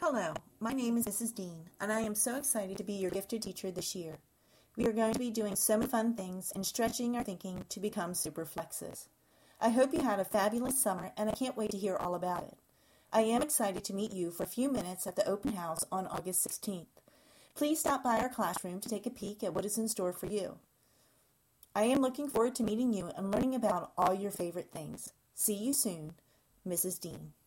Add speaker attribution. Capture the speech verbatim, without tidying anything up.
Speaker 1: Hello, my name is Missus Dean, and I am so excited to be your gifted teacher this year. We are going to be doing so many fun things and stretching our thinking to become super flexes. I hope you had a fabulous summer, and I can't wait to hear all about it. I am excited to meet you for a few minutes at the open house on August sixteenth. Please stop by our classroom to take a peek at what is in store for you. I am looking forward to meeting you and learning about all your favorite things. See you soon, Missus Dean.